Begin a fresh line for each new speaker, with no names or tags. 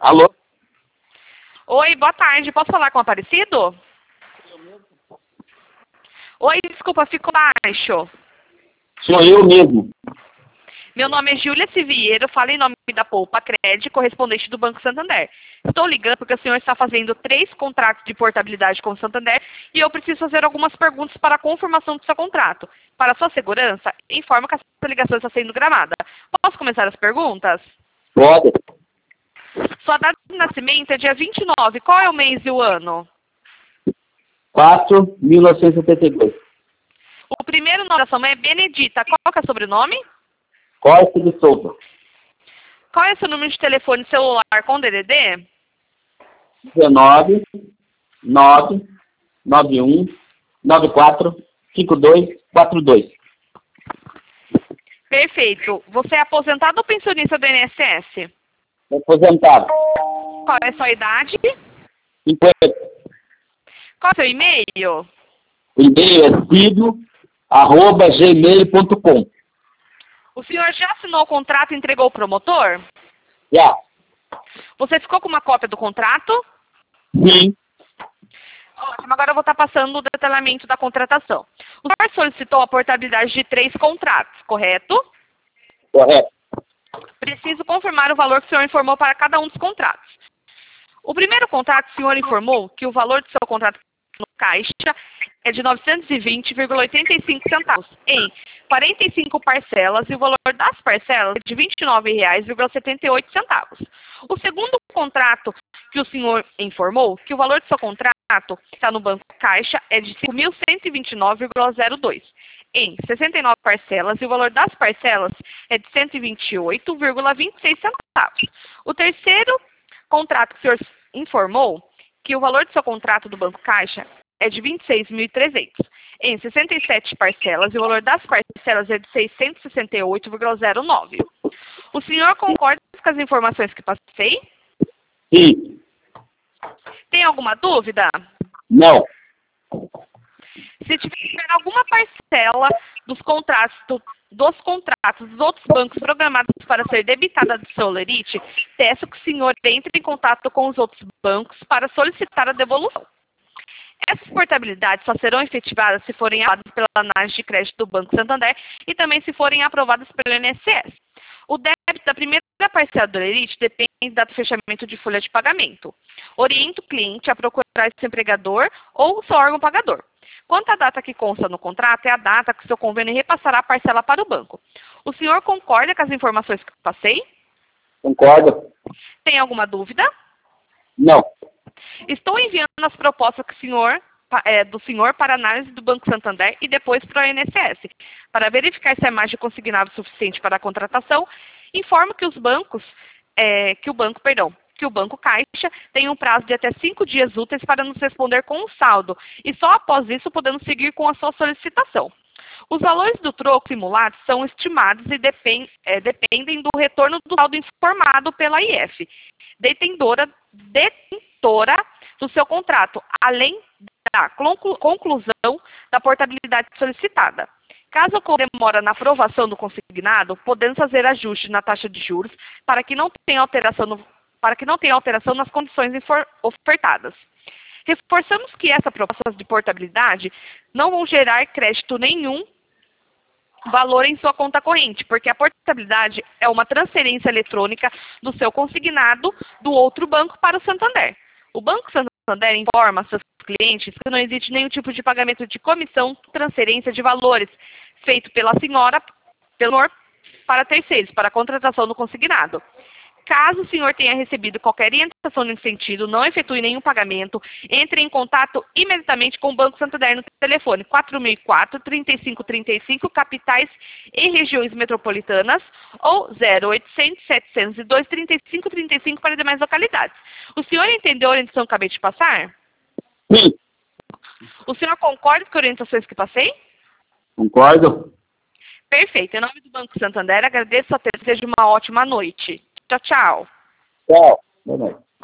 Alô?
Oi, boa tarde. Posso falar com o Aparecido? Oi, desculpa, ficou baixo.
Sou eu mesmo.
Meu nome é Júlia Siviero, falo em nome da Poupa Cred, correspondente do Banco Santander. Estou ligando porque o senhor está fazendo 3 contratos de portabilidade com o Santander e eu preciso fazer algumas perguntas para a confirmação do seu contrato. Para sua segurança, informo que essa ligação está sendo gravada. Posso começar as perguntas?
Pode.
Sua data de nascimento é dia 29. Qual é o mês e o ano?
4.1972.
O primeiro nome da sua mãe é Benedita. Qual que é o sobrenome?
Costa de Souza.
Qual é o seu número de telefone celular com DDD?
19 9 91 94 5242.
Perfeito. Você é aposentado ou pensionista do INSS?
Aposentado.
Qual é a sua idade?
50.
Qual é o seu e-mail?
O e-mail é sido@gmail.com.
O senhor já assinou o contrato e entregou o promotor?
Já.
Você ficou com uma cópia do contrato?
Sim.
Ótimo, agora eu vou estar passando o detalhamento da contratação. O senhor solicitou a portabilidade de 3 contratos, correto?
Correto.
Preciso confirmar o valor que o senhor informou para cada um dos contratos. O primeiro contrato, o senhor informou que o valor do seu contrato no Caixa é de R$ 920,85 centavos, em 45 parcelas, e o valor das parcelas é de R$ 29,78 centavos. O segundo contrato que o senhor informou que o valor do seu contrato que está no Banco Caixa é de R$ 5.129,02, em 69 parcelas, e o valor das parcelas é de R$ 128,26 centavos. O terceiro contrato que o senhor informou que o valor do seu contrato do Banco Caixa é de R$ 26.300, em 67 parcelas, e o valor das parcelas é de R$ 668,09. O senhor concorda com as informações que passei?
Sim.
Tem alguma dúvida?
Não.
Se tiver alguma parcela dos contratos dos outros bancos programados para ser debitada do seu lerite, peço que o senhor entre em contato com os outros bancos para solicitar a devolução. Essas portabilidades só serão efetivadas se forem aprovadas pela análise de crédito do Banco Santander e também se forem aprovadas pelo INSS. O débito da primeira parcela do lerite depende do fechamento de folha de pagamento. Oriento o cliente a procurar seu empregador ou seu órgão pagador. Quanto à data que consta no contrato, é a data que o seu convênio repassará a parcela para o banco. O senhor concorda com as informações que passei?
Concordo?
Tem alguma dúvida?
Não.
Estou enviando as propostas do senhor para análise do Banco Santander e depois para o INSS. Para verificar se a margem consignável é suficiente para a contratação, informo que que o Banco Caixa tem um prazo de até 5 dias úteis para nos responder com um saldo, e só após isso podemos seguir com a sua solicitação. Os valores do troco simulado são estimados e dependem do retorno do saldo informado pela IF, detentora do seu contrato, além da conclusão da portabilidade solicitada. Caso ocorra demora na aprovação do consignado, podemos fazer ajustes na taxa de juros para que não tenha alteração nas condições ofertadas. Reforçamos que essas propostas de portabilidade não vão gerar crédito nenhum valor em sua conta corrente, porque a portabilidade é uma transferência eletrônica do seu consignado do outro banco para o Santander. O Banco Santander informa seus clientes que não existe nenhum tipo de pagamento de comissão, transferência de valores feito pelo senhor para terceiros, para a contratação do consignado. Caso o senhor tenha recebido qualquer orientação nesse sentido, não efetue nenhum pagamento, entre em contato imediatamente com o Banco Santander no telefone 4004-3535, capitais e regiões metropolitanas, ou 0800-702-3535 para demais localidades. O senhor entendeu a orientação que acabei de passar?
Sim.
O senhor concorda com as orientações que passei?
Concordo?
Perfeito. Em nome do Banco Santander, agradeço a atenção e desejo uma ótima noite. Tchau, tchau.
Tchau. Boa noite.